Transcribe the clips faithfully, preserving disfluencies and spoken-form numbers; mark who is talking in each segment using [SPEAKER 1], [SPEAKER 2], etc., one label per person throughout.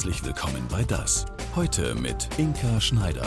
[SPEAKER 1] Herzlich willkommen bei Das. Heute mit Inka Schneider.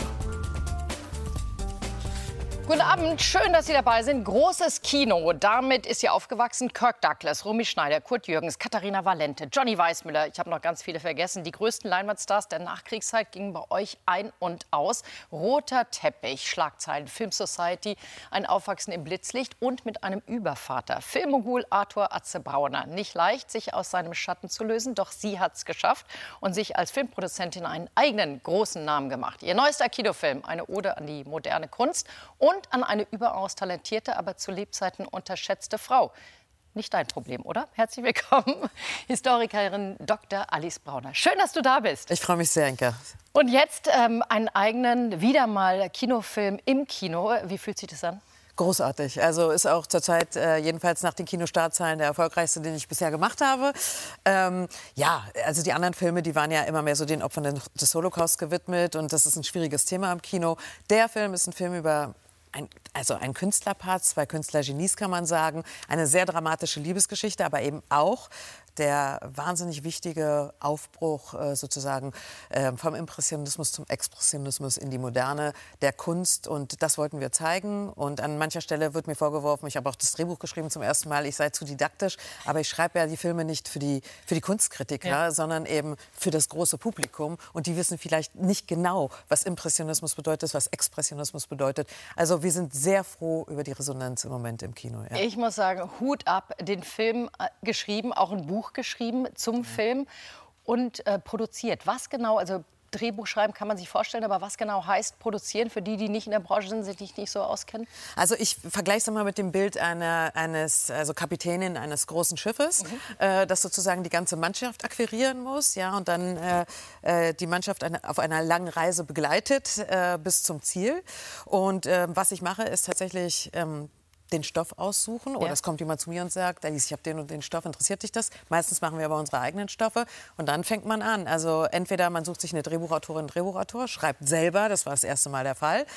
[SPEAKER 2] Guten Abend, schön, dass Sie dabei sind. Großes Kino. Damit ist hier aufgewachsen Kirk Douglas, Romy Schneider, Kurt Jürgens, Katharina Valente, Johnny Weissmuller. Ich habe noch ganz viele vergessen. Die größten Leinwandstars der Nachkriegszeit gingen bei euch ein und aus. Roter Teppich, Schlagzeilen, Film Society, ein Aufwachsen im Blitzlicht und mit einem Übervater. Filmmogul Arthur Atze Brauner. Nicht leicht, sich aus seinem Schatten zu lösen, doch sie hat es geschafft und sich als Filmproduzentin einen eigenen großen Namen gemacht. Ihr neuester Kinofilm, eine Ode an die moderne Kunst und Und an eine überaus talentierte, aber zu Lebzeiten unterschätzte Frau. Nicht dein Problem, oder? Herzlich willkommen, Historikerin Doktor Alice Brauner. Schön, dass du da bist.
[SPEAKER 3] Ich freue mich sehr, Inka.
[SPEAKER 2] Und jetzt ähm, einen eigenen, wieder mal Kinofilm im Kino. Wie fühlt sich das an?
[SPEAKER 3] Großartig. Also ist auch zurzeit äh, jedenfalls nach den Kinostartzahlen der erfolgreichste, den ich bisher gemacht habe. Ähm, ja, also die anderen Filme, die waren ja immer mehr so den Opfern des Holocaust gewidmet. Und das ist ein schwieriges Thema im Kino. Der Film ist ein Film über Ein, also ein Künstlerpaar, zwei Künstlergenies kann man sagen, eine sehr dramatische Liebesgeschichte, aber eben auch der wahnsinnig wichtige Aufbruch äh, sozusagen äh, vom Impressionismus zum Expressionismus in die Moderne der Kunst, und das wollten wir zeigen. Und an mancher Stelle wird mir vorgeworfen, ich habe auch das Drehbuch geschrieben zum ersten Mal, ich sei zu didaktisch, aber ich schreibe ja die Filme nicht für die, für die Kunstkritiker, ja, sondern eben für das große Publikum, und die wissen vielleicht nicht genau, was Impressionismus bedeutet, was Expressionismus bedeutet. Also wir sind sehr froh über die Resonanz im Moment im Kino. Ja.
[SPEAKER 2] Ich muss sagen, Hut ab, den Film äh, geschrieben, auch ein Buch geschrieben zum Film und äh, produziert. Was genau, also Drehbuch schreiben kann man sich vorstellen, aber was genau heißt produzieren für die, die nicht in der Branche sind, sich nicht so auskennen?
[SPEAKER 3] Also ich vergleiche es mal mit dem Bild einer, eines also Kapitänin eines großen Schiffes, mhm. äh, das sozusagen die ganze Mannschaft akquirieren muss, ja, und dann äh, die Mannschaft eine, auf einer langen Reise begleitet äh, bis zum Ziel. Und äh, was ich mache, ist tatsächlich ähm, den Stoff aussuchen, oder ja. es kommt jemand zu mir und sagt, Alice, ich habe den und den Stoff, interessiert dich das? Meistens machen wir aber unsere eigenen Stoffe, und dann fängt man an. Also entweder man sucht sich eine Drehbuchautorin, einen Drehbuchautor, schreibt selber, das war das erste Mal der Fall.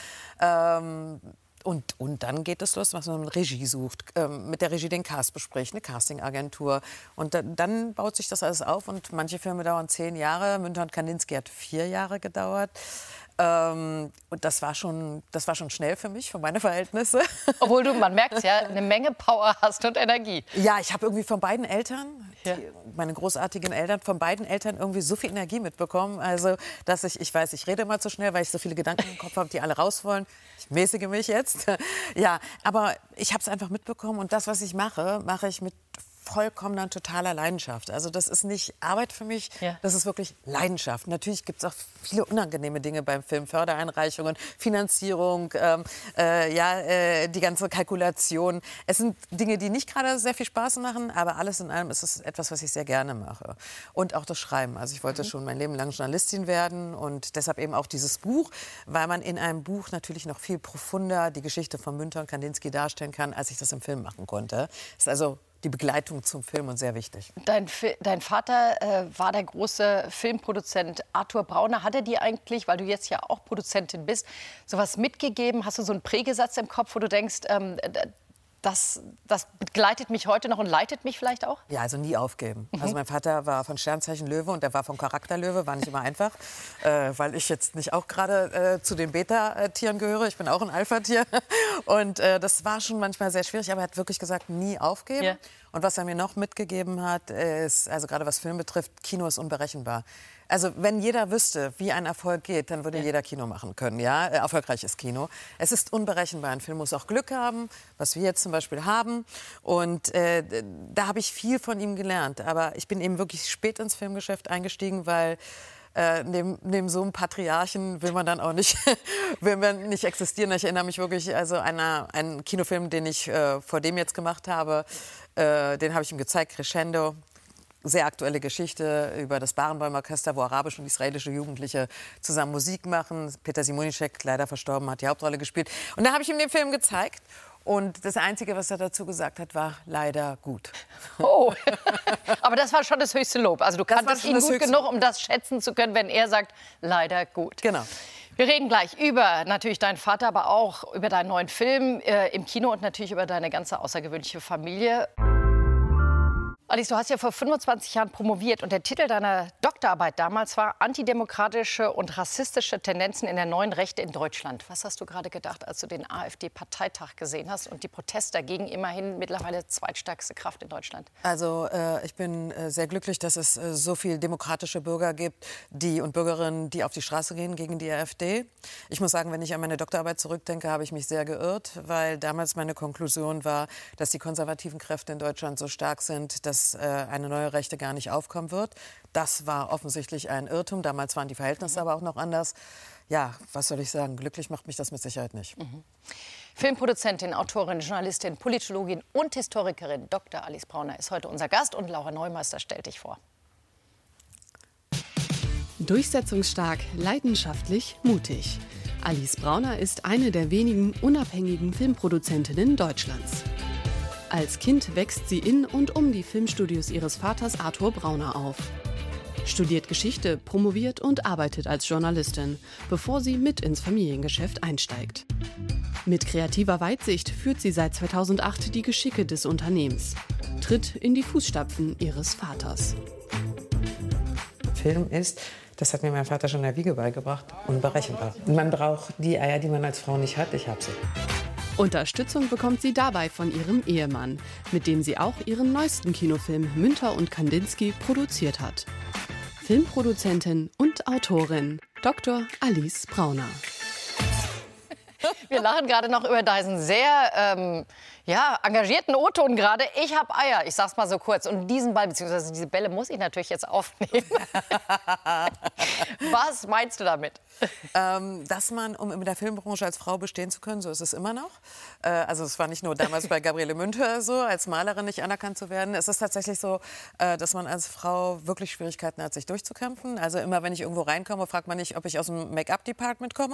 [SPEAKER 3] Ähm, Und, und dann geht es los, was man mit Regie sucht, ähm, mit der Regie den Cast bespricht, eine Castingagentur. Und da, dann baut sich das alles auf, und manche Filme dauern zehn Jahre. Münter und Kandinsky hat vier Jahre gedauert. Ähm, und das war, schon, das war schon schnell für mich, für meine Verhältnisse.
[SPEAKER 2] Obwohl du, man merkt ja, eine Menge Power hast und Energie.
[SPEAKER 3] Ja, ich habe irgendwie von beiden Eltern,
[SPEAKER 2] ja.
[SPEAKER 3] die, meine großartigen Eltern, von beiden Eltern irgendwie so viel Energie mitbekommen. Also, dass ich, ich weiß, ich rede immer zu schnell, weil ich so viele Gedanken im Kopf habe, die alle raus wollen. Ich mäßige mich jetzt. Ja, aber ich habe es einfach mitbekommen, und das, was ich mache, mache ich mit vollkommener, totaler Leidenschaft. Also das ist nicht Arbeit für mich, ja. das ist wirklich Leidenschaft. Natürlich gibt es auch viele unangenehme Dinge beim Film, Fördereinreichungen, Finanzierung, ähm, äh, ja, äh, die ganze Kalkulation. Es sind Dinge, die nicht gerade sehr viel Spaß machen, aber alles in allem ist es etwas, was ich sehr gerne mache. Und auch das Schreiben. Also ich wollte mhm. schon mein Leben lang Journalistin werden, und deshalb eben auch dieses Buch, weil man in einem Buch natürlich noch viel profunder die Geschichte von Münter und Kandinsky darstellen kann, als ich das im Film machen konnte. Das ist also die Begleitung zum Film, und sehr wichtig.
[SPEAKER 2] Dein, dein Vater äh, war der große Filmproduzent Arthur Brauner. Hat er dir eigentlich, weil du jetzt ja auch Produzentin bist, sowas mitgegeben? Hast du so einen Prägesatz im Kopf, wo du denkst, ähm, das, das begleitet mich heute noch und leitet mich vielleicht auch?
[SPEAKER 3] Ja, also nie aufgeben.
[SPEAKER 2] Mhm.
[SPEAKER 3] Also mein Vater war von Sternzeichen Löwe, und er war vom Charakter Löwe, war nicht immer einfach, äh, weil ich jetzt nicht auch gerade äh, zu den Beta-Tieren gehöre. Ich bin auch ein Alpha-Tier. Und äh, das war schon manchmal sehr schwierig, aber er hat wirklich gesagt, nie aufgeben. Ja. Und was er mir noch mitgegeben hat, ist, also gerade was Film betrifft, Kino ist unberechenbar. Also wenn jeder wüsste, wie ein Erfolg geht, dann würde ja. jeder Kino machen können, ja, äh, erfolgreiches Kino. Es ist unberechenbar. Ein Film muss auch Glück haben, was wir jetzt zum Beispiel haben. Und äh, da habe ich viel von ihm gelernt. Aber ich bin eben wirklich spät ins Filmgeschäft eingestiegen, weil Äh, neben, neben so einem Patriarchen will man dann auch nicht, will man nicht existieren. Ich erinnere mich wirklich, also einer, einen Kinofilm, den ich äh, vor dem jetzt gemacht habe, äh, den habe ich ihm gezeigt, Crescendo. Sehr aktuelle Geschichte über das Barenboim-Orchester, wo arabische und israelische Jugendliche zusammen Musik machen. Peter Simonicek, leider verstorben, hat die Hauptrolle gespielt. Und da habe ich ihm den Film gezeigt. Und das Einzige, was er dazu gesagt hat, war leider gut.
[SPEAKER 2] Oh, aber das war schon das höchste Lob. Also du kanntest ihn gut genug, um das schätzen zu können, wenn er sagt, leider gut.
[SPEAKER 3] Genau.
[SPEAKER 2] Wir reden gleich über natürlich deinen Vater, aber auch über deinen neuen Film äh, im Kino und natürlich über deine ganze außergewöhnliche Familie. Alice, du hast ja vor fünfundzwanzig Jahren promoviert und der Titel deiner Doktorarbeit damals war Antidemokratische und rassistische Tendenzen in der neuen Rechte in Deutschland. Was hast du gerade gedacht, als du den AfD-Parteitag gesehen hast und die Proteste dagegen, immerhin mittlerweile zweitstärkste Kraft in Deutschland?
[SPEAKER 3] Also äh, ich bin äh, sehr glücklich, dass es äh, so viele demokratische Bürger gibt, die und Bürgerinnen, die auf die Straße gehen gegen die AfD. Ich muss sagen, wenn ich an meine Doktorarbeit zurückdenke, habe ich mich sehr geirrt, weil damals meine Konklusion war, dass die konservativen Kräfte in Deutschland so stark sind, dass eine neue Rechte gar nicht aufkommen wird. Das war offensichtlich ein Irrtum. Damals waren die Verhältnisse aber auch noch anders. Ja, was soll ich sagen? Glücklich macht mich das mit Sicherheit nicht.
[SPEAKER 2] Mhm. Filmproduzentin, Autorin, Journalistin, Politologin und Historikerin Doktor Alice Brauner ist heute unser Gast und Laura Neumeister stellt dich vor.
[SPEAKER 4] Durchsetzungsstark, leidenschaftlich, mutig. Alice Brauner ist eine der wenigen unabhängigen Filmproduzentinnen Deutschlands. Als Kind wächst sie in und um die Filmstudios ihres Vaters Arthur Brauner auf. Studiert Geschichte, promoviert und arbeitet als Journalistin, bevor sie mit ins Familiengeschäft einsteigt. Mit kreativer Weitsicht führt sie seit zweitausendacht die Geschicke des Unternehmens, tritt in die Fußstapfen ihres Vaters.
[SPEAKER 3] Film ist, das hat mir mein Vater schon in der Wiege beigebracht, unberechenbar. Man braucht die Eier, die man als Frau nicht hat. Ich habe sie.
[SPEAKER 4] Unterstützung bekommt sie dabei von ihrem Ehemann, mit dem sie auch ihren neuesten Kinofilm Münter und Kandinsky produziert hat. Filmproduzentin und Autorin Doktor Alice Brauner.
[SPEAKER 2] Wir lachen gerade noch über diesen sehr ähm, ja, engagierten O-Ton gerade. Ich habe Eier, ich sag's mal so kurz. Und diesen Ball, beziehungsweise diese Bälle muss ich natürlich jetzt aufnehmen. Was meinst du damit?
[SPEAKER 3] Ähm, dass man, um in der Filmbranche als Frau bestehen zu können, so ist es immer noch. Äh, also es war nicht nur damals bei Gabriele Münter so, als Malerin nicht anerkannt zu werden. Es ist tatsächlich so, äh, dass man als Frau wirklich Schwierigkeiten hat, sich durchzukämpfen. Also immer, wenn ich irgendwo reinkomme, fragt man nicht, ob ich aus dem Make-up-Department komme.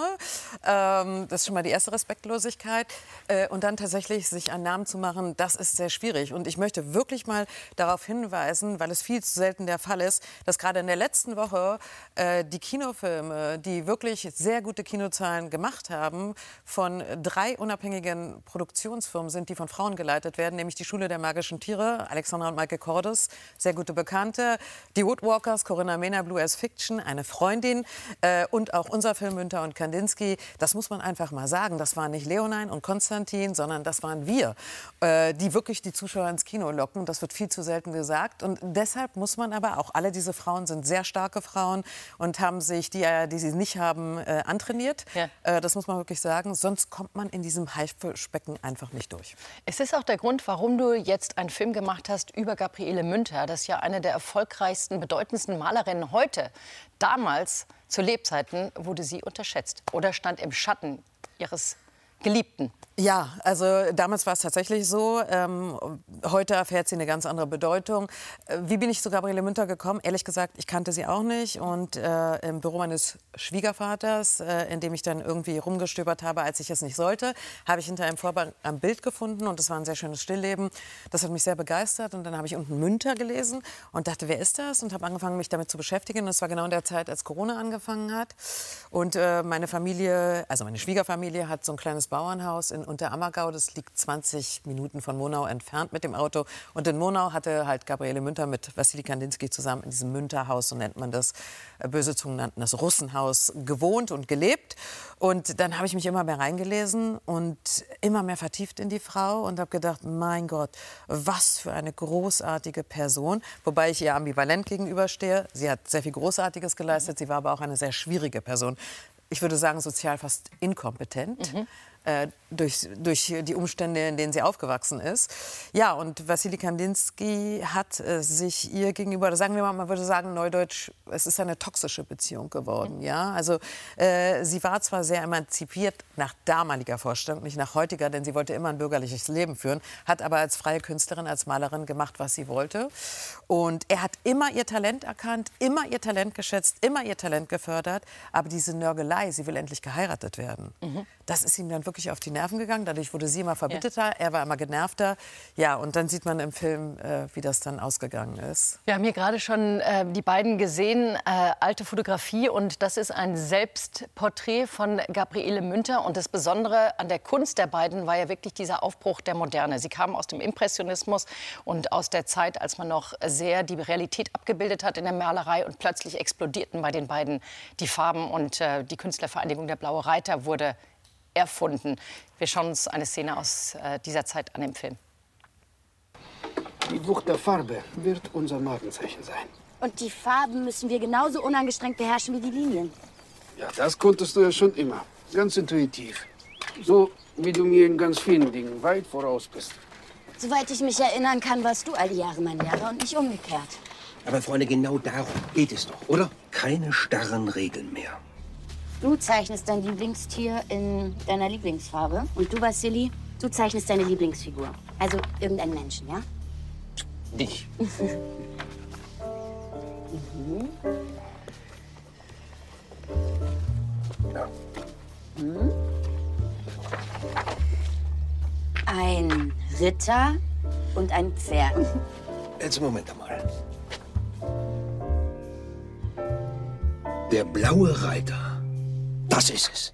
[SPEAKER 3] Ähm, das ist schon mal die erste Respektlosigkeit. Äh, und dann tatsächlich sich einen Namen zu machen, das ist sehr schwierig. Und ich möchte wirklich mal darauf hinweisen, weil es viel zu selten der Fall ist, dass gerade in der letzten Woche äh, die Kinofilme, die wirklich sehr gute Kinozahlen gemacht haben, von drei unabhängigen Produktionsfirmen sind, die von Frauen geleitet werden, nämlich die Schule der magischen Tiere, Alexandra und Maike Cordes, sehr gute Bekannte, die Woodwalkers, Corinna Mehner, Blue as Fiction, eine Freundin äh, und auch unser Film Münter und Kandinsky. Das muss man einfach mal sagen. Das waren nicht Leonine und Konstantin, sondern das waren wir, äh, die wirklich die Zuschauer ins Kino locken. Das wird viel zu selten gesagt. Und deshalb muss man aber auch, alle diese Frauen sind sehr starke Frauen und haben sich die, die sie nicht haben, äh, antrainiert.
[SPEAKER 2] Ja.
[SPEAKER 3] Äh, das muss man wirklich sagen. Sonst kommt man in diesem Haifischbecken einfach nicht durch.
[SPEAKER 2] Es ist auch der Grund, warum du jetzt einen Film gemacht hast über Gabriele Münter. Das ist ja eine der erfolgreichsten, bedeutendsten Malerinnen heute. Damals, zu Lebzeiten, wurde sie unterschätzt oder stand im Schatten ihres Geliebten.
[SPEAKER 3] Ja, also damals war es tatsächlich so. Ähm, heute erfährt sie eine ganz andere Bedeutung. Äh, wie bin ich zu Gabriele Münter gekommen? Ehrlich gesagt, ich kannte sie auch nicht. Und äh, im Büro meines Schwiegervaters, äh, in dem ich dann irgendwie rumgestöbert habe, als ich es nicht sollte, habe ich hinter einem Vorhang ein Bild gefunden. Und es war ein sehr schönes Stillleben. Das hat mich sehr begeistert. Und dann habe ich unten Münter gelesen und dachte, wer ist das? Und habe angefangen, mich damit zu beschäftigen. Und es war genau in der Zeit, als Corona angefangen hat. Und äh, meine Familie, also meine Schwiegerfamilie, hat so ein kleines Bauernhaus in Unterammergau. Das liegt zwanzig Minuten von Monau entfernt mit dem Auto. Und in Monau hatte halt Gabriele Münter mit Wassili Kandinsky zusammen in diesem Münterhaus, so nennt man das, böse Zungen nannten das Russenhaus, gewohnt und gelebt. Und dann habe ich mich immer mehr reingelesen und immer mehr vertieft in die Frau und habe gedacht, mein Gott, was für eine großartige Person. Wobei ich ihr ambivalent gegenüberstehe. Sie hat sehr viel Großartiges geleistet, sie war aber auch eine sehr schwierige Person. Ich würde sagen, sozial fast inkompetent. Mhm. Äh, durch, durch die Umstände, in denen sie aufgewachsen ist. Ja, und Wassili Kandinsky hat äh, sich ihr gegenüber, oder sagen wir mal, man würde sagen, neudeutsch, es ist eine toxische Beziehung geworden. Ja? Also äh, sie war zwar sehr emanzipiert nach damaliger Vorstellung, nicht nach heutiger, denn sie wollte immer ein bürgerliches Leben führen, hat aber als freie Künstlerin, als Malerin gemacht, was sie wollte. Und er hat immer ihr Talent erkannt, immer ihr Talent geschätzt, immer ihr Talent gefördert. Aber diese Nörgelei, sie will endlich geheiratet werden. Mhm. das ist ihm dann wirklich auf die Nerven gegangen. Dadurch wurde sie immer verbitterter, ja. er war immer genervter. Ja, und dann sieht man im Film, äh, wie das dann ausgegangen ist.
[SPEAKER 2] Wir haben hier gerade schon äh, die beiden gesehen, äh, alte Fotografie. Und das ist ein Selbstporträt von Gabriele Münter. Und das Besondere an der Kunst der beiden war ja wirklich dieser Aufbruch der Moderne. Sie kamen aus dem Impressionismus und aus der Zeit, als man noch sehr die Realität abgebildet hat in der Malerei. Und plötzlich explodierten bei den beiden die Farben. Und äh, die Künstlervereinigung Der Blaue Reiter wurde erfunden. Wir schauen uns eine Szene aus äh, dieser Zeit an im Film.
[SPEAKER 5] Die Wucht der Farbe wird unser Markenzeichen sein.
[SPEAKER 6] Und die Farben müssen wir genauso unangestrengt beherrschen wie die Linien.
[SPEAKER 5] Ja, das konntest du ja schon immer. Ganz intuitiv. So wie du mir in ganz vielen Dingen weit voraus bist.
[SPEAKER 6] Soweit ich mich erinnern kann, warst du all die Jahre mein Lehrer und nicht umgekehrt.
[SPEAKER 7] Aber Freunde, genau darum geht es doch, oder? Keine starren Regeln mehr.
[SPEAKER 6] Du zeichnest dein Lieblingstier in deiner Lieblingsfarbe. Und du, Vassili, du zeichnest deine Lieblingsfigur. Also irgendeinen Menschen, ja?
[SPEAKER 7] Dich.
[SPEAKER 6] mhm.
[SPEAKER 7] Ja.
[SPEAKER 6] Mhm. Ein Ritter und ein Pferd.
[SPEAKER 7] Jetzt Moment einmal. Der blaue Reiter. Das ist es.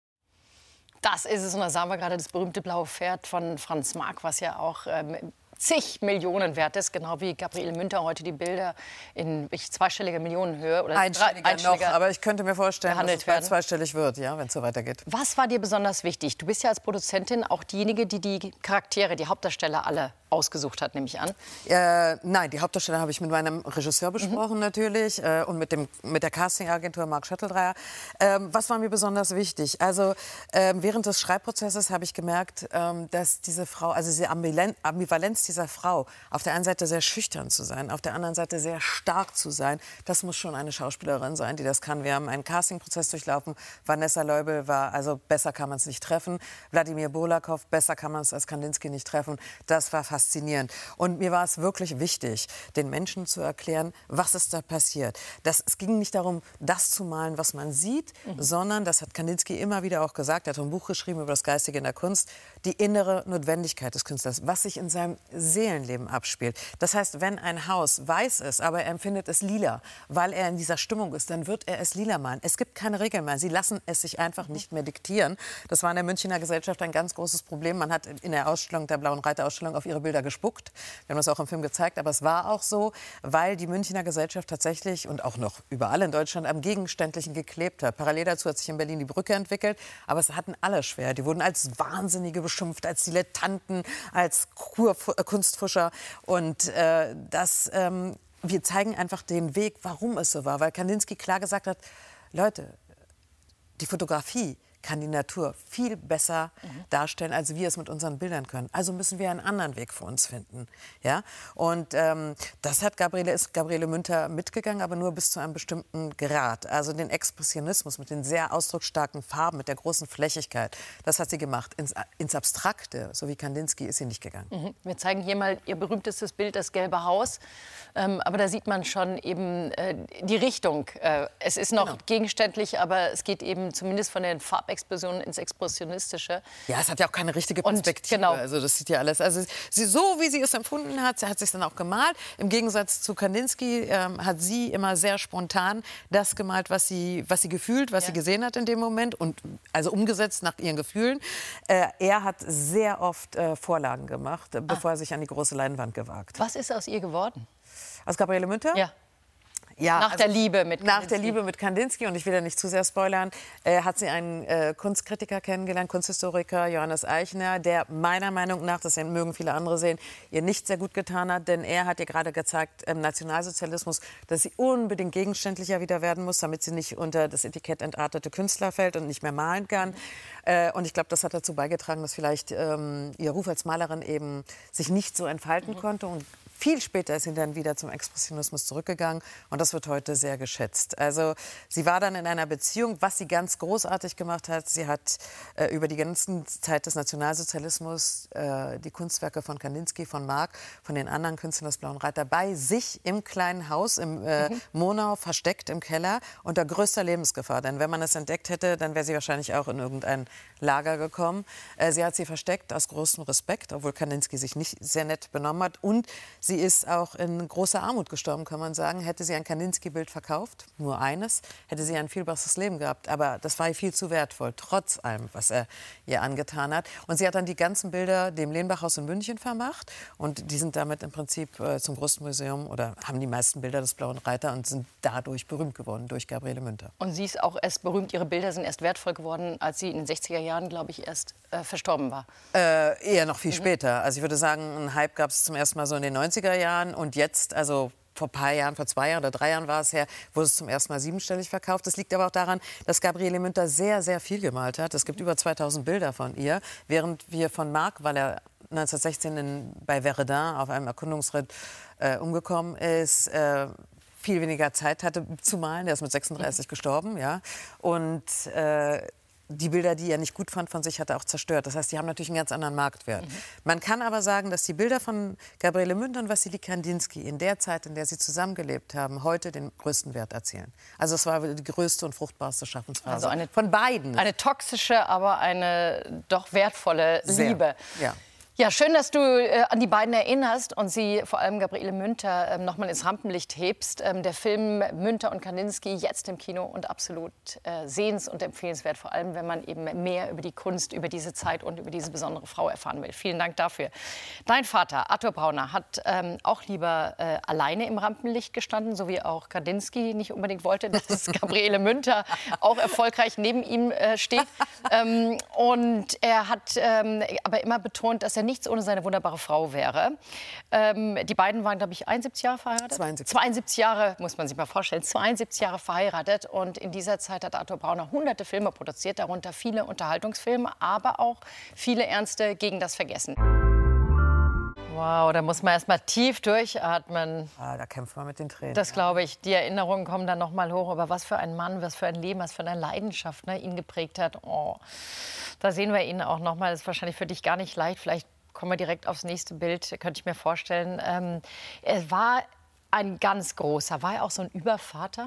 [SPEAKER 2] Das ist es. Und da sahen wir gerade das berühmte blaue Pferd von Franz Marc, was ja auch ähm, zig Millionen wert ist. Genau wie Gabriele Münter heute die Bilder in zweistelliger Millionenhöhe. Oder
[SPEAKER 3] einstelliger, einstelliger noch, aber ich könnte mir vorstellen, dass es bald zweistellig wird, ja, wenn es so weitergeht.
[SPEAKER 2] Was war dir besonders wichtig? Du bist ja als Produzentin auch diejenige, die die Charaktere, die Hauptdarsteller alle ausgesucht hat, nehme ich an.
[SPEAKER 3] Äh, nein, die Hauptdarsteller habe ich mit meinem Regisseur besprochen, mhm. natürlich, äh, und mit, dem, mit der Castingagentur Marc Schötteldreier. Ähm, was war mir besonders wichtig? Also äh, während des Schreibprozesses habe ich gemerkt, ähm, dass diese Frau, also diese Ambivalenz dieser Frau, auf der einen Seite sehr schüchtern zu sein, auf der anderen Seite sehr stark zu sein, das muss schon eine Schauspielerin sein, die das kann. Wir haben einen Castingprozess durchlaufen. Vanessa Leubel war, also besser kann man es nicht treffen. Wladimir Bolakow, besser kann man es als Kandinsky nicht treffen. Das war fast faszinierend. Und mir war es wirklich wichtig, den Menschen zu erklären, was ist da passiert. Das, es ging nicht darum, das zu malen, was man sieht, mhm. sondern, das hat Kandinsky immer wieder auch gesagt, er hat ein Buch geschrieben über das Geistige in der Kunst, die innere Notwendigkeit des Künstlers, was sich in seinem Seelenleben abspielt. Das heißt, wenn ein Haus weiß ist, aber er empfindet es lila, weil er in dieser Stimmung ist, dann wird er es lila malen. Es gibt keine Regeln mehr. Sie lassen es sich einfach nicht mehr diktieren. Das war in der Münchner Gesellschaft ein ganz großes Problem. Man hat in der Ausstellung, der Blauen Reiter-Ausstellung, auf ihre Bilder gespuckt. Wir haben das auch im Film gezeigt, aber es war auch so, weil die Münchner Gesellschaft tatsächlich und auch noch überall in Deutschland am Gegenständlichen geklebt hat. Parallel dazu hat sich in Berlin die Brücke entwickelt, aber es hatten alle schwer. Die wurden als Wahnsinnige beschimpft, als Dilettanten, als Kur Kunstfuscher und äh, das, ähm, wir zeigen einfach den Weg, warum es so war, weil Kandinsky klar gesagt hat, Leute, die Fotografie kann die Natur viel besser mhm. darstellen, als wir es mit unseren Bildern können. Also müssen wir einen anderen Weg für uns finden. Ja? Und ähm, das hat Gabriele, ist Gabriele Münter mitgegangen, aber nur bis zu einem bestimmten Grad. Also den Expressionismus mit den sehr ausdrucksstarken Farben, mit der großen Flächigkeit, das hat sie gemacht. Ins, ins Abstrakte, so wie Kandinsky, ist sie nicht gegangen.
[SPEAKER 2] Mhm. Wir zeigen hier mal ihr berühmtestes Bild, das Gelbe Haus. Ähm, aber da sieht man schon eben äh, die Richtung. Äh, es ist noch genau. gegenständlich, aber es geht eben zumindest von den Farbexplosionen ins Expressionistische.
[SPEAKER 3] Ja, es hat ja auch keine richtige Perspektive. Und, genau. Also das sieht ja alles. Also sie, so wie sie es empfunden hat, sie hat sich dann auch gemalt. Im Gegensatz zu Kandinsky ähm, hat sie immer sehr spontan das gemalt, was sie, was sie gefühlt, was ja. sie gesehen hat in dem Moment und also umgesetzt nach ihren Gefühlen. Äh, er hat sehr oft äh, Vorlagen gemacht, ah. bevor er sich an die große Leinwand gewagt hat.
[SPEAKER 2] Was ist aus ihr geworden?
[SPEAKER 3] Aus Gabriele Münter?
[SPEAKER 2] Ja.
[SPEAKER 3] Ja,
[SPEAKER 2] nach
[SPEAKER 3] also
[SPEAKER 2] der Liebe mit Kandinsky.
[SPEAKER 3] Nach der Liebe mit Kandinsky, und ich will da nicht zu sehr spoilern, äh, hat sie einen äh, Kunstkritiker kennengelernt, Kunsthistoriker Johannes Eichner, der meiner Meinung nach, das mögen viele andere sehen, ihr nicht sehr gut getan hat, denn er hat ihr gerade gezeigt, im Nationalsozialismus, dass sie unbedingt gegenständlicher wieder werden muss, damit sie nicht unter das Etikett entartete Künstler fällt und nicht mehr malen kann. Mhm. Äh, und ich glaube, das hat dazu beigetragen, dass vielleicht ähm, ihr Ruf als Malerin eben sich nicht so entfalten mhm. konnte. Und viel später ist sie dann wieder zum Expressionismus zurückgegangen und das wird heute sehr geschätzt. Also sie war dann in einer Beziehung, was sie ganz großartig gemacht hat. Sie hat äh, über die ganze Zeit des Nationalsozialismus äh, die Kunstwerke von Kandinsky, von Mark, von den anderen Künstlern des Blauen Reiter bei sich im kleinen Haus im äh, mhm. Monau versteckt im Keller unter größter Lebensgefahr. Denn wenn man es entdeckt hätte, dann wäre sie wahrscheinlich auch in irgendein Lager gekommen. Äh, sie hat sie versteckt aus großem Respekt, obwohl Kandinsky sich nicht sehr nett benommen hat. Und sie ist auch in großer Armut gestorben, kann man sagen. Hätte sie ein Kandinsky-Bild verkauft, nur eines, hätte sie ein viel besseres Leben gehabt. Aber das war ihr viel zu wertvoll, trotz allem, was er ihr angetan hat. Und sie hat dann die ganzen Bilder dem Lenbachhaus in München vermacht. Und die sind damit im Prinzip äh, zum großen Museum oder haben die meisten Bilder des Blauen Reiter und sind dadurch berühmt geworden, durch Gabriele Münter.
[SPEAKER 2] Und sie ist auch erst berühmt, ihre Bilder sind erst wertvoll geworden, als sie in den sechziger Jahren, glaube ich, erst äh, verstorben war.
[SPEAKER 3] Äh, eher noch viel mhm. später. Also ich würde sagen, einen Hype gab es zum ersten Mal so in den neunziger Jahren und jetzt, also vor ein paar Jahren, vor zwei Jahren oder drei Jahren war es her, wurde es zum ersten Mal siebenstellig verkauft. Das liegt aber auch daran, dass Gabriele Münter sehr, sehr viel gemalt hat. Es gibt über zweitausend Bilder von ihr, während wir von Mark, weil er neunzehnhundertsechzehn in, bei Verdun auf einem Erkundungsritt äh, umgekommen ist, äh, viel weniger Zeit hatte zu malen. Der ist mit sechsunddreißig mhm. gestorben, ja. Und äh, die Bilder, die er nicht gut fand von sich, hat er auch zerstört. Das heißt, die haben natürlich einen ganz anderen Marktwert. Mhm. Man kann aber sagen, dass die Bilder von Gabriele Münter und Wassily Kandinsky in der Zeit, in der sie zusammengelebt haben, heute den größten Wert erzielen. Also es war die größte und fruchtbarste Schaffensphase
[SPEAKER 2] also eine,
[SPEAKER 3] von beiden.
[SPEAKER 2] Eine toxische, aber eine doch wertvolle
[SPEAKER 3] Sehr,
[SPEAKER 2] Liebe.
[SPEAKER 3] Ja.
[SPEAKER 2] Ja, schön, dass du äh, an die beiden erinnerst und sie, vor allem Gabriele Münter, ähm, noch mal ins Rampenlicht hebst. Ähm, der Film Münter und Kandinsky jetzt im Kino und absolut äh, sehens- und empfehlenswert, vor allem wenn man eben mehr über die Kunst, über diese Zeit und über diese besondere Frau erfahren will. Vielen Dank dafür. Dein Vater, Arthur Brauner, hat ähm, auch lieber äh, alleine im Rampenlicht gestanden, so wie auch Kandinsky nicht unbedingt wollte, dass Gabriele Münter auch erfolgreich neben ihm äh, steht. Ähm, und er hat ähm, aber immer betont, dass er nichts ohne seine wunderbare Frau wäre. Ähm, die beiden waren, glaube ich, einundsiebzig Jahre verheiratet.
[SPEAKER 3] zweiundsiebzig.
[SPEAKER 2] zweiundsiebzig Jahre, muss man sich mal vorstellen, zweiundsiebzig Jahre verheiratet. Und in dieser Zeit hat Arthur Brauner hunderte Filme produziert, darunter viele Unterhaltungsfilme, aber auch viele ernste gegen das Vergessen. Wow, da muss man erst mal tief durchatmen.
[SPEAKER 3] Ah, da kämpft man mit den Tränen.
[SPEAKER 2] Das glaube ich. Die Erinnerungen kommen dann noch mal hoch. Aber was für ein Mann, was für ein Leben, was für eine Leidenschaft, ne, ihn geprägt hat. Oh, da sehen wir ihn auch noch mal. Das ist wahrscheinlich für dich gar nicht leicht. Vielleicht kommen wir direkt aufs nächste Bild, könnte ich mir vorstellen. Ähm, er war ein ganz großer. War er auch so ein Übervater?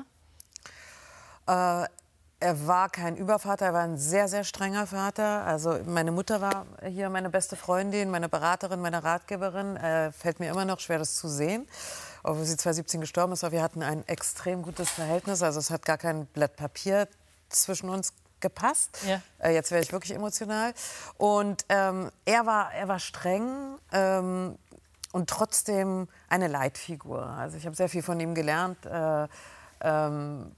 [SPEAKER 3] Äh, er war kein Übervater, er war ein sehr, sehr strenger Vater. Also meine Mutter war hier meine beste Freundin, meine Beraterin, meine Ratgeberin. Äh, fällt mir immer noch schwer, das zu sehen, obwohl sie zweitausendsiebzehn gestorben ist. Aber wir hatten ein extrem gutes Verhältnis. Also es hat gar kein Blatt Papier zwischen uns gepasst. Ja. Äh, jetzt wäre ich wirklich emotional. Und ähm, er war, er war streng ähm, und trotzdem eine Leitfigur. Also ich habe sehr viel von ihm gelernt. Äh, ähm,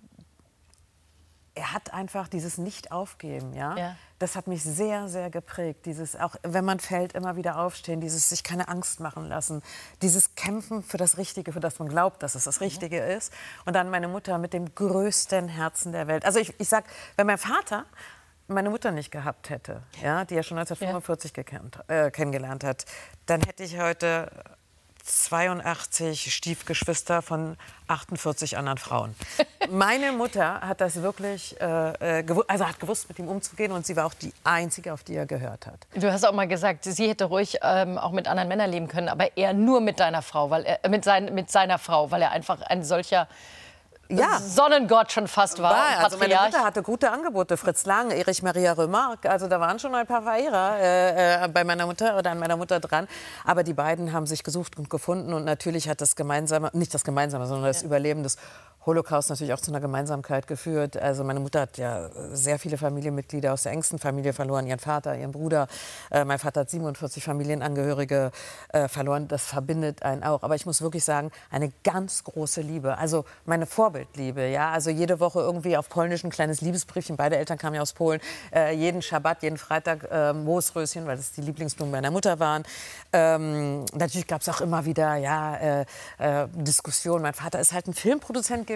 [SPEAKER 3] er hat einfach dieses Nicht-Aufgeben, ja? Ja. Das hat mich sehr, sehr geprägt. Dieses, auch wenn man fällt, immer wieder aufstehen, dieses sich keine Angst machen lassen, dieses Kämpfen für das Richtige, für das man glaubt, dass es das Richtige mhm. ist. Und dann meine Mutter mit dem größten Herzen der Welt. Also ich, ich sag, wenn mein Vater meine Mutter nicht gehabt hätte, ja, die er schon neunzehnhundertfünfundvierzig ja. gekannt, äh, kennengelernt hat, dann hätte ich heute zweiundachtzig Stiefgeschwister von achtundvierzig anderen Frauen. Meine Mutter hat das wirklich, äh, gewu- also hat gewusst, mit ihm umzugehen, und sie war auch die Einzige, auf die er gehört hat.
[SPEAKER 2] Du hast auch mal gesagt, sie hätte ruhig ähm, auch mit anderen Männern leben können, aber er nur mit deiner Frau, weil er, mit, sein, mit seiner Frau, weil er einfach ein solcher ja. Sonnengott schon fast war.
[SPEAKER 3] war also meine Mutter hatte gute Angebote. Fritz Lang, Erich Maria Remarque. Also da waren schon ein paar Verehrer äh, bei meiner Mutter oder an meiner Mutter dran. Aber die beiden haben sich gesucht und gefunden. Und natürlich hat das Gemeinsame, nicht das Gemeinsame, sondern das ja. Überleben des Holocaust natürlich auch zu einer Gemeinsamkeit geführt. Also meine Mutter hat ja sehr viele Familienmitglieder aus der engsten Familie verloren. Ihren Vater, ihren Bruder. Äh, mein Vater hat siebenundvierzig Familienangehörige äh, verloren. Das verbindet einen auch. Aber ich muss wirklich sagen, eine ganz große Liebe. Also meine Vorbildliebe. Ja? Also jede Woche irgendwie auf Polnisch ein kleines Liebesbriefchen. Beide Eltern kamen ja aus Polen. Äh, jeden Schabbat, jeden Freitag äh, Moosröschen, weil das die Lieblingsblumen meiner Mutter waren. Ähm, natürlich gab es auch immer wieder ja, äh, äh, Diskussionen. Mein Vater ist halt ein Filmproduzent gewesen.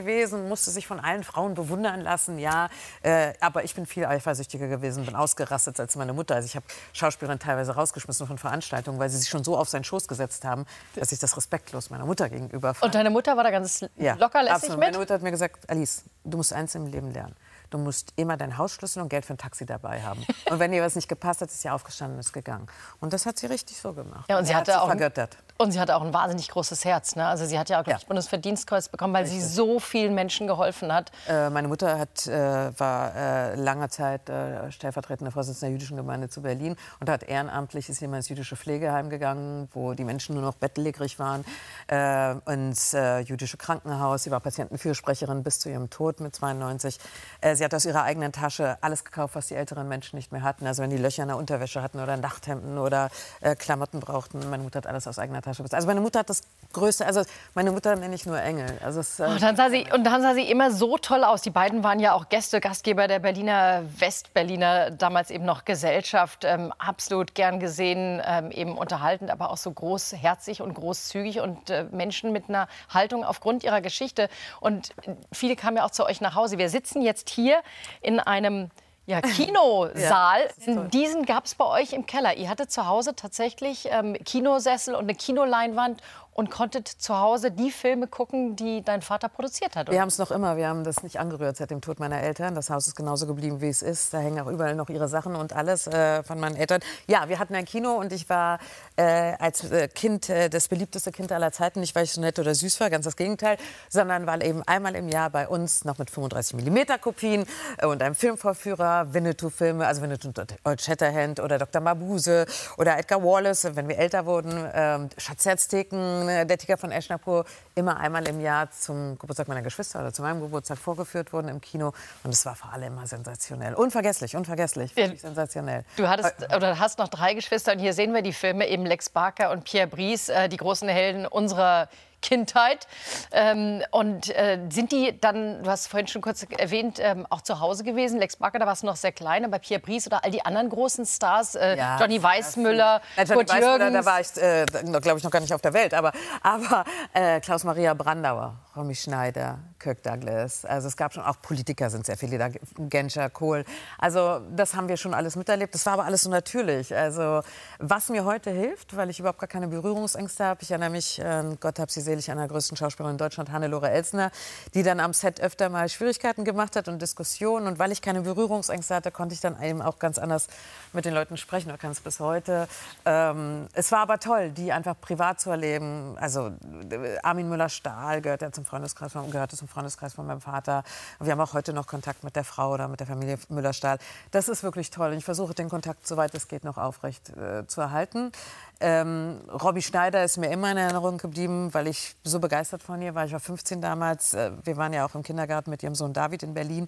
[SPEAKER 3] gewesen, musste sich von allen Frauen bewundern lassen, ja. Äh, aber ich bin viel eifersüchtiger gewesen, bin ausgerastet als meine Mutter. Also ich habe Schauspielerinnen teilweise rausgeschmissen von Veranstaltungen, weil sie sich schon so auf seinen Schoß gesetzt haben, dass ich das respektlos meiner Mutter gegenüber fand.
[SPEAKER 2] Und deine Mutter war da ganz
[SPEAKER 3] ja,
[SPEAKER 2] locker lässig
[SPEAKER 3] absolut.
[SPEAKER 2] mit?
[SPEAKER 3] Meine Mutter hat mir gesagt, Alice, du musst eins im Leben lernen. Du musst immer deinen Hausschlüssel und Geld für ein Taxi dabei haben. Und wenn dir was nicht gepasst hat, ist sie aufgestanden und ist gegangen. Und das hat sie richtig so gemacht.
[SPEAKER 2] Ja, und sie
[SPEAKER 3] Er
[SPEAKER 2] hatte
[SPEAKER 3] hat sie
[SPEAKER 2] auch
[SPEAKER 3] vergöttert.
[SPEAKER 2] Und sie hatte auch ein wahnsinnig großes Herz. Ne? Also sie hat ja auch, glaube ich,
[SPEAKER 3] Ja.
[SPEAKER 2] Bundesverdienstkreuz bekommen, weil
[SPEAKER 3] Richtig.
[SPEAKER 2] sie so vielen Menschen geholfen hat.
[SPEAKER 3] Äh, meine Mutter hat, äh, war äh, lange Zeit äh, stellvertretende Vorsitzende der jüdischen Gemeinde zu Berlin und hat ehrenamtlich, ist immer ins jüdische Pflegeheim gegangen, wo die Menschen nur noch bettlägerig waren, äh, ins äh, jüdische Krankenhaus. Sie war Patientenfürsprecherin bis zu ihrem Tod mit zweiundneunzig. Äh, sie hat aus ihrer eigenen Tasche alles gekauft, was die älteren Menschen nicht mehr hatten. Also wenn die Löcher in der Unterwäsche hatten oder Nachthemden oder äh, Klamotten brauchten. Meine Mutter hat alles aus eigener Tasche bezahlt. Also meine Mutter hat das Größte, also meine Mutter nenne ich nur Engel. Also es, äh,
[SPEAKER 2] Und dann, sah sie, und dann sah sie immer so toll aus. Die beiden waren ja auch Gäste, Gastgeber der Berliner Westberliner, damals eben noch Gesellschaft. Ähm, absolut gern gesehen, ähm, eben unterhaltend, aber auch so großherzig und großzügig und äh, Menschen mit einer Haltung aufgrund ihrer Geschichte. Und viele kamen ja auch zu euch nach Hause. Wir sitzen jetzt hier in einem ja, Kinosaal.
[SPEAKER 3] Ja,
[SPEAKER 2] Diesen gab es bei euch im Keller. Ihr hattet zu Hause tatsächlich ähm, Kinosessel und eine Kinoleinwand und konntet zu Hause die Filme gucken, die dein Vater produziert hat. Oder?
[SPEAKER 3] Wir haben es noch immer, wir haben das nicht angerührt seit dem Tod meiner Eltern. Das Haus ist genauso geblieben, wie es ist. Da hängen auch überall noch ihre Sachen und alles äh, von meinen Eltern. Ja, wir hatten ein Kino und ich war äh, als äh, Kind äh, das beliebteste Kind aller Zeiten. Nicht, weil ich so nett oder süß war, ganz das Gegenteil, sondern weil eben einmal im Jahr bei uns noch mit fünfunddreißig Millimeter Kopien äh, und einem Filmvorführer Winnetou-Filme, also Winnetou und Old Shatterhand oder Doktor Mabuse oder Edgar Wallace, wenn wir älter wurden, äh, Schatzherztheken, der Tiger von Eschnapur, immer einmal im Jahr zum Geburtstag meiner Geschwister oder zu meinem Geburtstag vorgeführt wurden im Kino. Und es war vor allem immer sensationell. Unvergesslich, unvergesslich, wirklich sensationell.
[SPEAKER 2] Du hattest, oder hast noch drei Geschwister und hier sehen wir die Filme, eben Lex Barker und Pierre Brice, äh, die großen Helden unserer Kindheit. Ähm, und äh, sind die dann, du hast vorhin schon kurz erwähnt, ähm, auch zu Hause gewesen? Lex Barker, da warst du noch sehr klein, aber Pierre Brice oder all die anderen großen Stars, äh,
[SPEAKER 3] Ja,
[SPEAKER 2] Johnny Weissmuller,
[SPEAKER 3] ja, Johnny
[SPEAKER 2] Kurt
[SPEAKER 3] Weissmuller,
[SPEAKER 2] Jürgens.
[SPEAKER 3] da war ich, äh, glaube ich, noch gar nicht auf der Welt. Aber, aber äh, Klaus-Maria Brandauer, Romy Schneider, Kirk Douglas. Also es gab schon auch Politiker, sind sehr viele da, Genscher, Kohl. Also das haben wir schon alles miterlebt. Das war aber alles so natürlich. Also was mir heute hilft, weil ich überhaupt gar keine Berührungsängste habe. Ich erinnere mich, äh, Gott hab sie selig, einer der größten Schauspielerin in Deutschland, Hannelore Elsner, die dann am Set öfter mal Schwierigkeiten gemacht hat und Diskussionen. Und weil ich keine Berührungsängste hatte, konnte ich dann eben auch ganz anders mit den Leuten sprechen. Oder kann es bis heute. Ähm, es war aber toll, die einfach privat zu erleben. Also Armin Müller-Stahl gehört ja zum Freundeskreis, gehörte zum Freundeskreis von meinem Vater. Wir haben auch heute noch Kontakt mit der Frau oder mit der Familie Müller-Stahl. Das ist wirklich toll. Und ich versuche den Kontakt, soweit es geht, noch aufrecht äh, zu erhalten. Ähm, Romy Schneider ist mir immer in Erinnerung geblieben, weil ich so begeistert von ihr war. Ich war fünfzehn damals. Äh, wir waren ja auch im Kindergarten mit ihrem Sohn David in Berlin.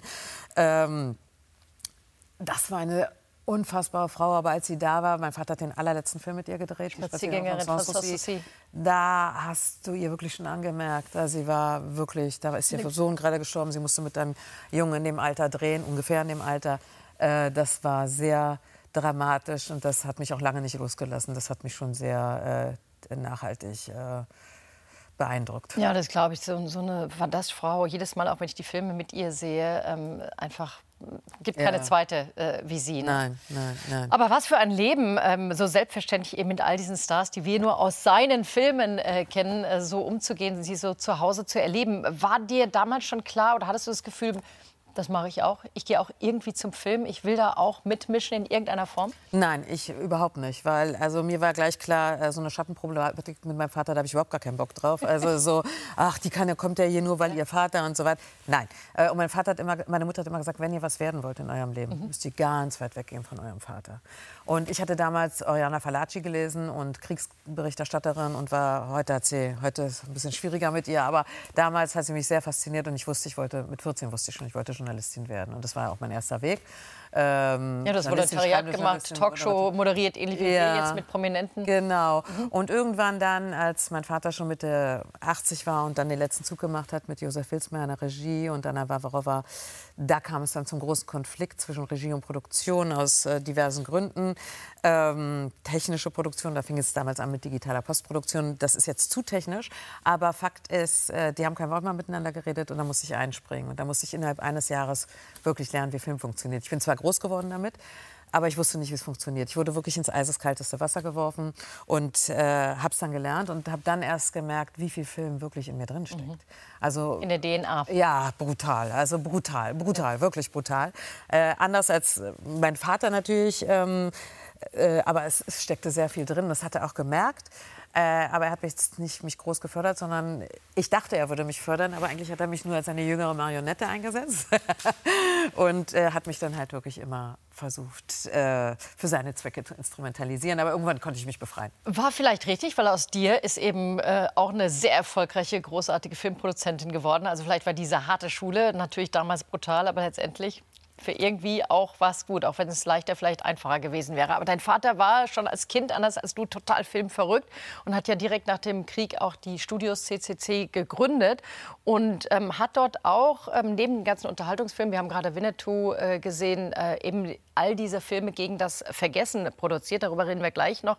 [SPEAKER 3] Ähm, das war eine unfassbare Frau, aber als sie da war, mein Vater hat den allerletzten Film mit ihr gedreht.
[SPEAKER 2] Spaziergängerin von Sanssouci.
[SPEAKER 3] Da hast du ihr wirklich schon angemerkt, also sie war wirklich, da ist ihr Sohn gerade gestorben, sie musste mit einem Jungen in dem Alter drehen, ungefähr in dem Alter. Äh, das war sehr dramatisch und das hat mich auch lange nicht losgelassen. Das hat mich schon sehr äh, nachhaltig äh, beeindruckt.
[SPEAKER 2] Ja, das glaube ich. So, so eine fantastische Frau. Jedes Mal, auch wenn ich die Filme mit ihr sehe, ähm, einfach gibt keine
[SPEAKER 3] Ja.
[SPEAKER 2] zweite äh, wie sie. Ne?
[SPEAKER 3] Nein, nein, nein.
[SPEAKER 2] Aber was für ein Leben, ähm, so selbstverständlich eben mit all diesen Stars, die wir nur aus seinen Filmen äh, kennen, äh, so umzugehen, sie so zu Hause zu erleben. War dir damals schon klar oder hattest du das Gefühl, das mache ich auch. Ich gehe auch irgendwie zum Film. Ich will da auch mitmischen in irgendeiner Form.
[SPEAKER 3] Nein, ich überhaupt nicht, weil also mir war gleich klar, äh, so eine Schattenproblematik mit meinem Vater, da habe ich überhaupt gar keinen Bock drauf. Also so, ach, die kann, kommt ja hier nur, weil ihr Vater und so weiter. Nein. Äh, und mein Vater hat immer, meine Mutter hat immer gesagt, wenn ihr was werden wollt in eurem Leben, mhm. müsst ihr ganz weit weggehen von eurem Vater. Und ich hatte damals Oriana Fallaci gelesen und Kriegsberichterstatterin und war, heute hat sie, heute ist es ein bisschen schwieriger mit ihr, aber damals hat sie mich sehr fasziniert und ich wusste, ich wollte, mit vierzehn wusste ich schon, ich wollte schon Journalistin werden. Und das war auch mein erster Weg. Ähm,
[SPEAKER 2] ja, das Volontariat gemacht, Talkshow moderiert, ähnlich wie ja, wir jetzt mit Prominenten.
[SPEAKER 3] Genau. Mhm. Und irgendwann dann, als mein Vater schon Mitte achtzig war und dann den letzten Zug gemacht hat mit Josef Filzmeier in der Regie und Anna Wawarowa, da kam es dann zum großen Konflikt zwischen Regie und Produktion aus äh, diversen Gründen. Ähm, technische Produktion, da fing es damals an mit digitaler Postproduktion. Das ist jetzt zu technisch, aber Fakt ist, äh, die haben kein Wort mehr miteinander geredet und da musste ich einspringen. Und da musste ich innerhalb eines Jahres wirklich lernen, wie Film funktioniert. Ich bin zwar groß geworden damit, aber ich wusste nicht, wie es funktioniert. Ich wurde wirklich ins eiseskalteste Wasser geworfen und äh, habe es dann gelernt und habe dann erst gemerkt, wie viel Film wirklich in mir drin steckt. Mhm. Also,
[SPEAKER 2] in der D N A.
[SPEAKER 3] Ja, brutal. Also brutal, brutal, ja. Wirklich brutal. Äh, anders als mein Vater natürlich, ähm, äh, aber es, es steckte sehr viel drin. Das hat er auch gemerkt. Äh, aber er hat mich nicht mich groß gefördert, sondern ich dachte, er würde mich fördern, aber eigentlich hat er mich nur als eine jüngere Marionette eingesetzt und äh, hat mich dann halt wirklich immer versucht, äh, für seine Zwecke zu instrumentalisieren. Aber irgendwann konnte ich mich befreien.
[SPEAKER 2] War vielleicht richtig, weil aus dir ist eben äh, auch eine sehr erfolgreiche, großartige Filmproduzentin geworden. Also vielleicht war diese harte Schule natürlich damals brutal, aber letztendlich für irgendwie auch was gut, auch wenn es leichter, vielleicht einfacher gewesen wäre. Aber dein Vater war schon als Kind, anders als du, total filmverrückt und hat ja direkt nach dem Krieg auch die Studios C C C gegründet und ähm, hat dort auch ähm, neben den ganzen Unterhaltungsfilmen, wir haben gerade Winnetou äh, gesehen, äh, eben all diese Filme gegen das Vergessen produziert. Darüber reden wir gleich noch.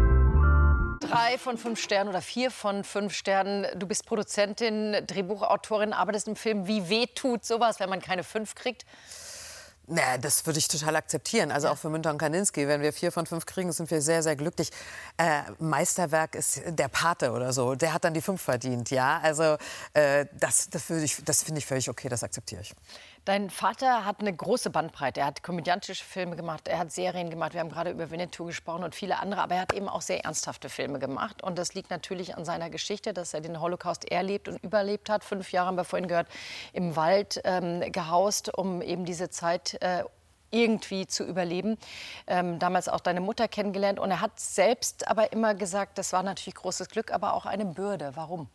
[SPEAKER 2] Drei von fünf Sternen oder vier von fünf Sternen. Du bist Produzentin, Drehbuchautorin, arbeitest im Film. Wie weh tut sowas, wenn man keine fünf kriegt?
[SPEAKER 3] Na, das würde ich total akzeptieren. Also auch für Münter und Kandinsky, wenn wir vier von fünf kriegen, sind wir sehr, sehr glücklich. Äh, Meisterwerk ist der Pate oder so. Der hat dann die fünf verdient, ja. Also äh, das, das, würde ich, das finde ich völlig okay, das akzeptiere ich.
[SPEAKER 2] Dein Vater hat eine große Bandbreite. Er hat komödiantische Filme gemacht, er hat Serien gemacht. Wir haben gerade über Winnetou gesprochen und viele andere. Aber er hat eben auch sehr ernsthafte Filme gemacht. Und das liegt natürlich an seiner Geschichte, dass er den Holocaust erlebt und überlebt hat. Fünf Jahre, haben wir vorhin gehört, im Wald ähm, gehaust, um eben diese Zeit äh, irgendwie zu überleben. Ähm, damals auch deine Mutter kennengelernt. Und er hat selbst aber immer gesagt, das war natürlich großes Glück, aber auch eine Bürde. Warum?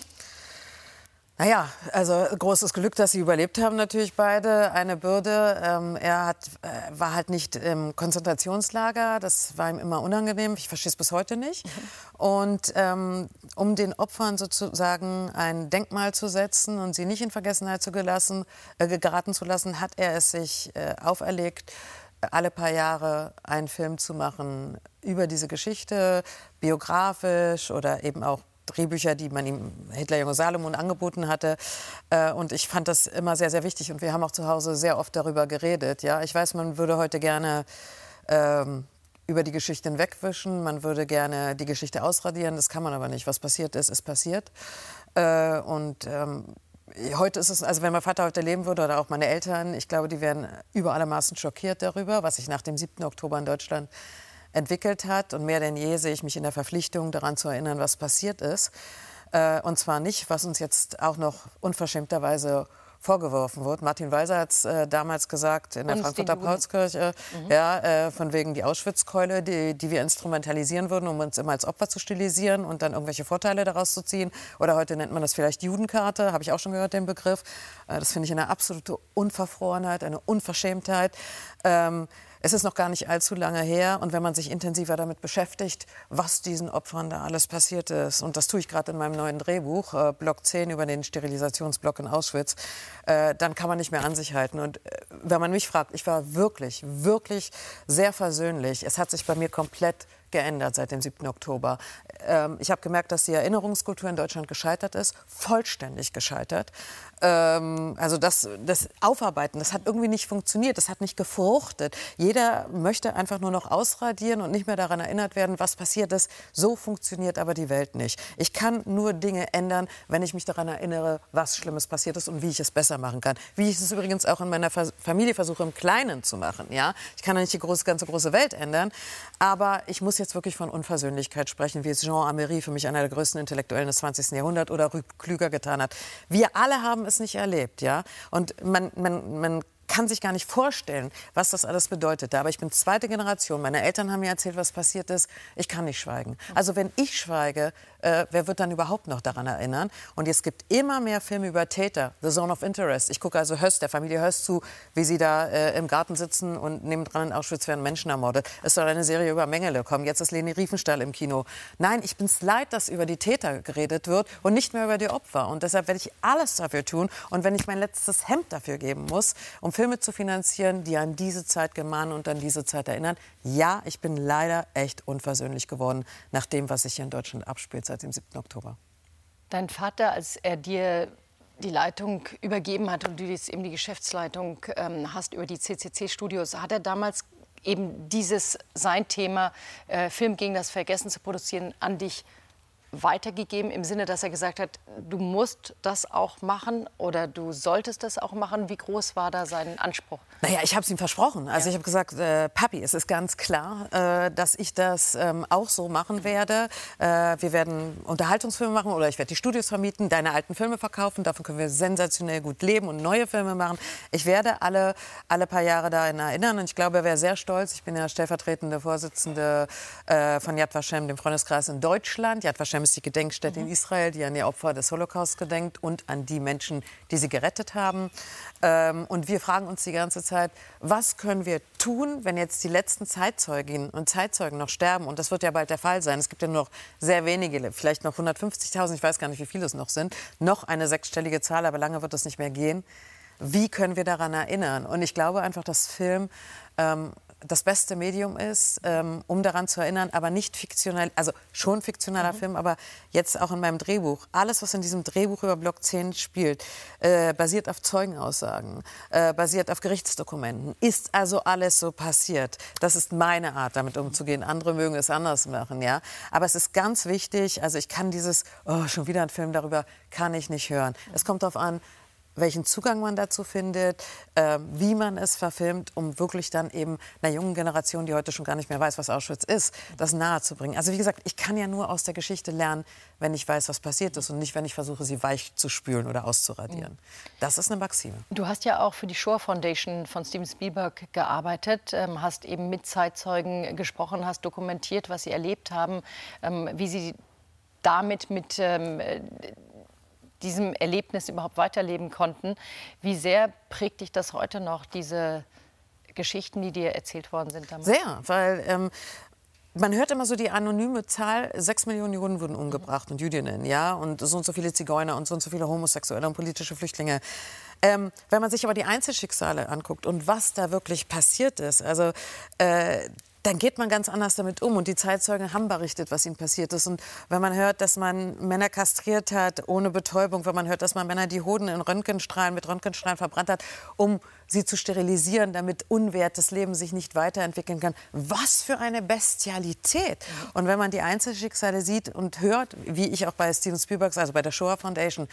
[SPEAKER 3] Naja, also großes Glück, dass sie überlebt haben, natürlich beide. Eine Bürde. Ähm, er hat, äh, war halt nicht im Konzentrationslager. Das war ihm immer unangenehm. Ich verstehe es bis heute nicht. Mhm. Und ähm, um den Opfern sozusagen ein Denkmal zu setzen und sie nicht in Vergessenheit zu gelassen, äh, geraten zu lassen, hat er es sich äh, auferlegt, alle paar Jahre einen Film zu machen über diese Geschichte, biografisch oder eben auch Drehbücher, die man ihm, Hitler, Junge Salomon, angeboten hatte. Und ich fand das immer sehr, sehr wichtig. Und wir haben auch zu Hause sehr oft darüber geredet. Ja, ich weiß, man würde heute gerne ähm, über die Geschichte hinwegwischen. Man würde gerne die Geschichte ausradieren. Das kann man aber nicht. Was passiert ist, ist passiert. Äh, und ähm, heute ist es, also wenn mein Vater heute leben würde oder auch meine Eltern, ich glaube, die wären über alle Maßen schockiert darüber, was sich nach dem siebten Oktober in Deutschland entwickelt hat. Und mehr denn je sehe ich mich in der Verpflichtung, daran zu erinnern, was passiert ist. Äh, und zwar nicht, was uns jetzt auch noch unverschämterweise vorgeworfen wird. Martin Walser hat es äh, damals gesagt in der
[SPEAKER 2] uns
[SPEAKER 3] Frankfurter Paulskirche, mhm. ja, äh, von wegen die Auschwitzkeule, die, die wir instrumentalisieren würden, um uns immer als Opfer zu stilisieren und dann irgendwelche Vorteile daraus zu ziehen. Oder heute nennt man das vielleicht Judenkarte, habe ich auch schon gehört, den Begriff. Äh, das finde ich eine absolute Unverfrorenheit, eine Unverschämtheit. Ähm, Es ist noch gar nicht allzu lange her. Und wenn man sich intensiver damit beschäftigt, was diesen Opfern da alles passiert ist, und das tue ich gerade in meinem neuen Drehbuch, äh, Block zehn über den Sterilisationsblock in Auschwitz, äh, dann kann man nicht mehr an sich halten. Und äh, wenn man mich fragt, ich war wirklich, wirklich sehr versöhnlich. Es hat sich bei mir komplett geändert seit dem siebten Oktober. Ähm, ich habe gemerkt, dass die Erinnerungskultur in Deutschland gescheitert ist, vollständig gescheitert. Ähm, also das, das Aufarbeiten, das hat irgendwie nicht funktioniert, das hat nicht gefruchtet. Jeder möchte einfach nur noch ausradieren und nicht mehr daran erinnert werden, was passiert ist. So funktioniert aber die Welt nicht. Ich kann nur Dinge ändern, wenn ich mich daran erinnere, was Schlimmes passiert ist und wie ich es besser machen kann. Wie ich es übrigens auch in meiner Familie versuche, im Kleinen zu machen. Ja? Ich kann ja nicht die große, ganze große Welt ändern, aber ich muss jetzt wirklich von Unversöhnlichkeit sprechen, wie es Jean Améry, für mich einer der größten Intellektuellen des zwanzigsten Jahrhunderts, oder Rüb Klüger getan hat. Wir alle haben es nicht erlebt, ja. Und man, man, man kann sich gar nicht vorstellen, was das alles bedeutet. Aber ich bin zweite Generation. Meine Eltern haben mir erzählt, was passiert ist. Ich kann nicht schweigen. Also wenn ich schweige, äh, wer wird dann überhaupt noch daran erinnern? Und es gibt immer mehr Filme über Täter. The Zone of Interest. Ich gucke also Höss, der Familie Höss zu, wie sie da äh, im Garten sitzen und nebendran in Auschwitz werden Menschen ermordet. Es soll eine Serie über Mengele kommen. Jetzt ist Leni Riefenstahl im Kino. Nein, ich bin's leid, dass über die Täter geredet wird und nicht mehr über die Opfer. Und deshalb werde ich alles dafür tun. Und wenn ich mein letztes Hemd dafür geben muss, um Filme zu finanzieren, die an diese Zeit gemahnen und an diese Zeit erinnern, ja, ich bin leider echt unversöhnlich geworden nach dem, was sich hier in Deutschland abspielt seit dem siebten Oktober.
[SPEAKER 2] Dein Vater, als er dir die Leitung übergeben hat und du jetzt eben die Geschäftsleitung ähm, hast über die C C C-Studios, hat er damals eben dieses, sein Thema, äh, Film gegen das Vergessen zu produzieren, an dich weitergegeben, im Sinne, dass er gesagt hat, du musst das auch machen oder du solltest das auch machen? Wie groß war da sein Anspruch?
[SPEAKER 3] Naja, ich habe es ihm versprochen. Also
[SPEAKER 2] Ja.
[SPEAKER 3] ich habe gesagt, äh, Papi, es ist ganz klar, äh, dass ich das ähm, auch so machen werde. Äh, wir werden Unterhaltungsfilme machen oder ich werde die Studios vermieten, deine alten Filme verkaufen. Davon können wir sensationell gut leben und neue Filme machen. Ich werde alle, alle paar Jahre daran erinnern und ich glaube, er wäre sehr stolz. Ich bin ja stellvertretende Vorsitzende äh, von Yad Vashem, dem Freundeskreis in Deutschland. Yad Vashem ist die Gedenkstätte mhm. in Israel, die an die Opfer des Holocaust gedenkt und an die Menschen, die sie gerettet haben. Ähm, und wir fragen uns die ganze Zeit, was können wir tun, wenn jetzt die letzten Zeitzeuginnen und Zeitzeugen noch sterben? Und das wird ja bald der Fall sein. Es gibt ja nur noch sehr wenige, vielleicht noch hundertfünfzigtausend, ich weiß gar nicht, wie viele es noch sind. Noch eine sechsstellige Zahl, aber lange wird es nicht mehr gehen. Wie können wir daran erinnern? Und ich glaube einfach, dass Film ähm, das beste Medium ist, ähm, um daran zu erinnern, aber nicht fiktionell, also schon fiktionaler mhm. Film, aber jetzt auch in meinem Drehbuch. Alles, was in diesem Drehbuch über Block zehn spielt, äh, basiert auf Zeugenaussagen, äh, basiert auf Gerichtsdokumenten, ist also alles so passiert. Das ist meine Art, damit umzugehen. Andere mögen es anders machen, ja. Aber es ist ganz wichtig, also ich kann dieses, oh, schon wieder ein Film darüber, kann ich nicht hören. Es kommt darauf an, welchen Zugang man dazu findet, äh, wie man es verfilmt, um wirklich dann eben einer jungen Generation, die heute schon gar nicht mehr weiß, was Auschwitz ist, das nahezubringen. Also wie gesagt, ich kann ja nur aus der Geschichte lernen, wenn ich weiß, was passiert ist und nicht, wenn ich versuche, sie weich zu spülen oder auszuradieren. Mhm. Das ist eine Maxime. Du
[SPEAKER 2] hast ja auch für die Shoah Foundation von Steven Spielberg gearbeitet, ähm, hast eben mit Zeitzeugen gesprochen, hast dokumentiert, was sie erlebt haben, ähm, wie sie damit mit ähm, diesem Erlebnis überhaupt weiterleben konnten. Wie sehr prägt dich das heute noch, diese Geschichten, die dir erzählt worden sind damals?
[SPEAKER 3] Sehr, weil ähm, man hört immer so die anonyme Zahl, sechs Millionen Juden wurden umgebracht und Jüdinnen, ja, und so und so viele Zigeuner und so und so viele Homosexuelle und politische Flüchtlinge. Ähm, wenn man sich aber die Einzelschicksale anguckt und was da wirklich passiert ist, also äh, dann geht man ganz anders damit um. Und die Zeitzeugen haben berichtet, was ihnen passiert ist. Und wenn man hört, dass man Männer kastriert hat, ohne Betäubung, wenn man hört, dass man Männer die Hoden in Röntgenstrahlen, mit Röntgenstrahlen verbrannt hat, um sie zu sterilisieren, damit unwertes Leben sich nicht weiterentwickeln kann. Was für eine Bestialität! Und wenn man die Einzelschicksale sieht und hört, wie ich auch bei Steven Spielberg, also bei der Shoah Foundation,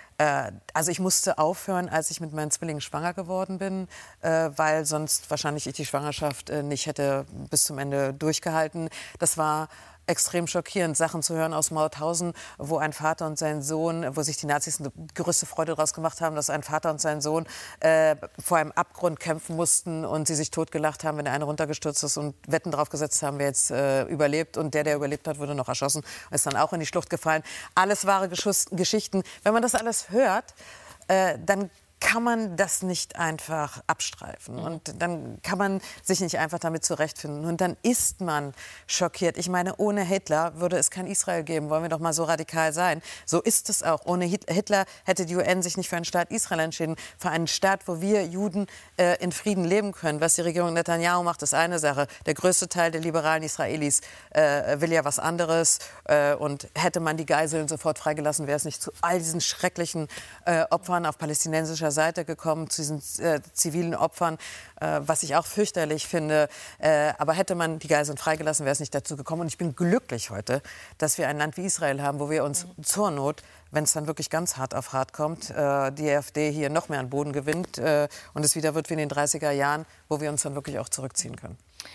[SPEAKER 3] also ich musste aufhören, als ich mit meinen Zwillingen schwanger geworden bin, weil sonst wahrscheinlich ich die Schwangerschaft nicht hätte bis zum Ende durchgehalten. Das war extrem schockierend, Sachen zu hören aus Mauthausen, wo ein Vater und sein Sohn, wo sich die Nazis eine größte Freude daraus gemacht haben, dass ein Vater und sein Sohn äh, vor einem Abgrund kämpfen mussten und sie sich totgelacht haben, wenn der eine runtergestürzt ist und Wetten drauf gesetzt haben, wer jetzt äh, überlebt. Und der, der überlebt hat, wurde noch erschossen und ist dann auch in die Schlucht gefallen. Alles wahre Geschuss- Geschichten. Wenn man das alles hört, äh, dann kann man das nicht einfach abstreifen. Und dann kann man sich nicht einfach damit zurechtfinden. Und dann ist man schockiert. Ich meine, ohne Hitler würde es kein Israel geben. Wollen wir doch mal so radikal sein. So ist es auch. Ohne Hitler hätte die U N sich nicht für einen Staat Israel entschieden. Für einen Staat, wo wir Juden äh, in Frieden leben können. Was die Regierung Netanyahu macht, ist eine Sache. Der größte Teil der liberalen Israelis äh, will ja was anderes. Äh, und hätte man die Geiseln sofort freigelassen, wäre es nicht zu all diesen schrecklichen äh, Opfern auf palästinensischer Seite gekommen, zu diesen äh, zivilen Opfern, äh, was ich auch fürchterlich finde. Äh, aber hätte man die Geiseln freigelassen, wäre es nicht dazu gekommen. Und ich bin glücklich heute, dass wir ein Land wie Israel haben, wo wir uns mhm. zur Not, wenn es dann wirklich ganz hart auf hart kommt, äh, die AfD hier noch mehr an Boden gewinnt äh, und es wieder wird wie in den dreißiger Jahren, wo wir uns dann wirklich auch zurückziehen können.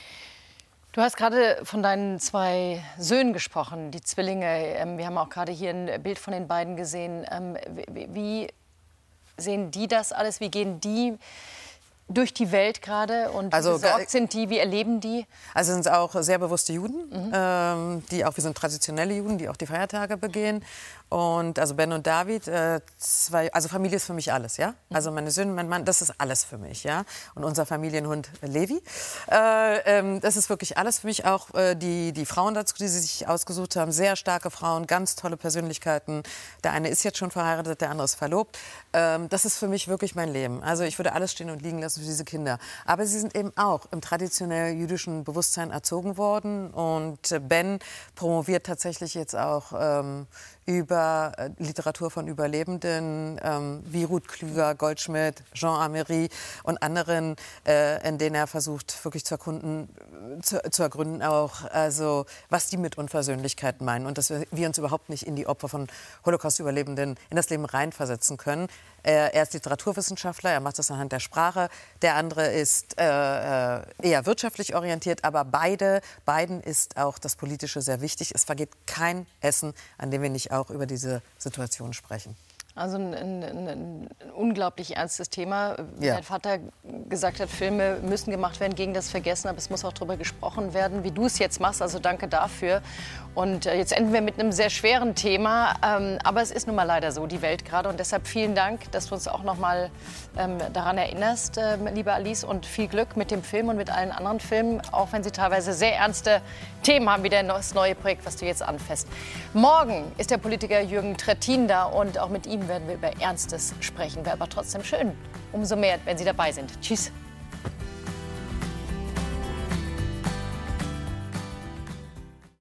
[SPEAKER 2] Du hast gerade von deinen zwei Söhnen gesprochen, die Zwillinge. Wir haben auch gerade hier ein Bild von den beiden gesehen. Wie sehen die das alles? Wie gehen die durch die Welt gerade und
[SPEAKER 3] Also,
[SPEAKER 2] wie besorgt sind die, wie erleben die?
[SPEAKER 3] Also sind es auch sehr bewusste Juden, mhm. ähm, die auch, wir sind traditionelle Juden, die auch die Feiertage begehen. Und also Ben und David, äh, zwei, also Familie ist für mich alles, ja. Also meine Söhne, mein Mann, das ist alles für mich, ja. Und unser Familienhund Levi, äh, ähm, das ist wirklich alles für mich. Auch äh, die die Frauen dazu, die sie sich ausgesucht haben, sehr starke Frauen, ganz tolle Persönlichkeiten. Der eine ist jetzt schon verheiratet, der andere ist verlobt. Ähm, das ist für mich wirklich mein Leben. Also ich würde alles stehen und liegen lassen für diese Kinder. Aber sie sind eben auch im traditionell jüdischen Bewusstsein erzogen worden. Und Ben promoviert tatsächlich jetzt auch ähm, über äh, Literatur von Überlebenden, ähm, wie Ruth Klüger, Goldschmidt, Jean Amery und anderen, äh, in denen er versucht, wirklich zu erkunden, zu, zu ergründen auch, also was die mit Unversöhnlichkeit meinen und dass wir, wir uns überhaupt nicht in die Opfer von Holocaust-Überlebenden in das Leben reinversetzen können. Er ist Literaturwissenschaftler, er macht das anhand der Sprache. Der andere ist äh, eher wirtschaftlich orientiert, aber beide, beiden ist auch das Politische sehr wichtig. Es vergeht kein Essen, an dem wir nicht auch über diese Situation sprechen.
[SPEAKER 2] Also ein, ein, ein unglaublich ernstes Thema. Wie
[SPEAKER 3] Ja.
[SPEAKER 2] dein Vater gesagt hat, Filme müssen gemacht werden gegen das Vergessen, aber es muss auch darüber gesprochen werden, wie du es jetzt machst. Also danke dafür. Und äh, jetzt enden wir mit einem sehr schweren Thema. Ähm, aber es ist nun mal leider so, die Welt gerade. Und deshalb vielen Dank, dass du uns auch noch mal ähm, daran erinnerst, äh, liebe Alice. Und viel Glück mit dem Film und mit allen anderen Filmen, auch wenn sie teilweise sehr ernste Themen haben, wie das neue Projekt, was du jetzt anfasst. Morgen ist der Politiker Jürgen Trittin da und auch mit ihm werden wir über Ernstes sprechen. Wäre aber trotzdem schön. Umso mehr, wenn Sie dabei sind. Tschüss.